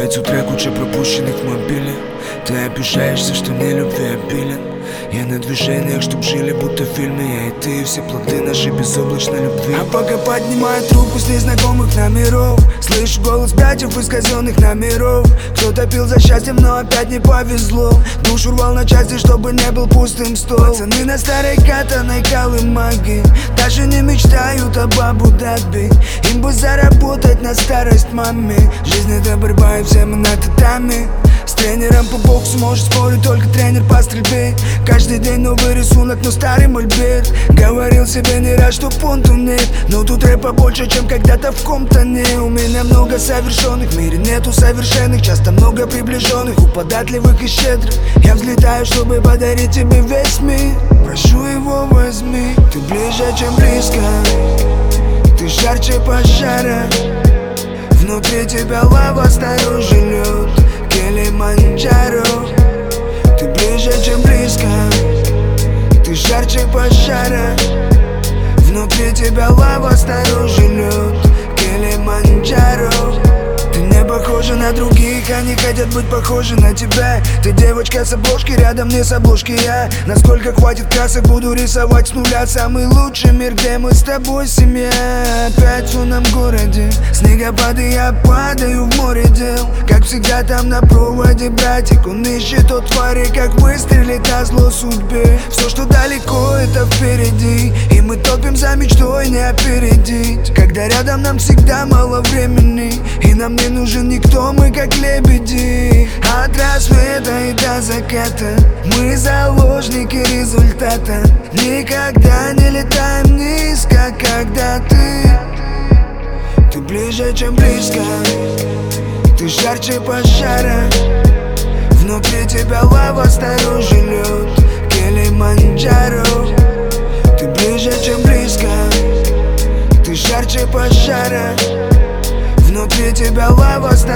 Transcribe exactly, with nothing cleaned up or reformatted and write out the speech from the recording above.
эту трек куча пропущенных в мобиле. Ты обижаешься, что мне любви обилен. Я на движениях, чтоб жили будто в фильме. Я и ты, и все плоды нашей безоблачной любви. А пока поднимаю трубку с незнакомых номеров, слышу голос братьев из казенных номеров. Кто-то пил за счастьем, но опять не повезло. Душу рвал на части, чтобы не был пустым стол. Пацаны на старой катаной колымаге даже не мечтают об Абу-Даби. Им бы заработать на старость маме. Жизнь это борьба, и все мы на татами. С тренером по боксу может спорить только тренер по стрельбе. Каждый день новый рисунок, но старый мольберт. Говорил себе не раз, что понту нет, но тут рэпа больше, чем когда-то в Комптоне. У меня много совершенных, в мире нету совершенных. Часто много приближенных, у податливых и щедрых. Я взлетаю, чтобы подарить тебе весь мир. Прошу его, возьми. Ты ближе, чем близко, ты жарче пожара. Внутри тебя лава, снаружи лед, Килиманджаро. Ты ближе, чем близко, ты жарче пожара. Внутри тебя лава, снаружи лед, Килиманджаро. Ты не похожа на других, они хотят быть похожи на тебя. Ты девочка с обложки, рядом не с обложки я. Насколько хватит красок, буду рисовать с нуля. Самый лучший мир, где мы с тобой семья. Опять в лунном городе снегопады, я падаю в море дел. Как всегда там на проводе братик, он ищет от твари, как выстрелит на зло судьбе. Все, что далеко, это впереди, и мы топим за мечтой не опередить. Когда рядом нам всегда мало времени, и нам не нужен никто, мы как лебеди. От рассвета и до заката мы заложники результата. Никогда не летаем низко, когда ты. Ты ближе, чем близко, ты жарче пожара. Внутри тебя лава, снаружи лед, Килиманджаро. Ты ближе, чем близко, ты жарче пожара. Внутри тебя лава,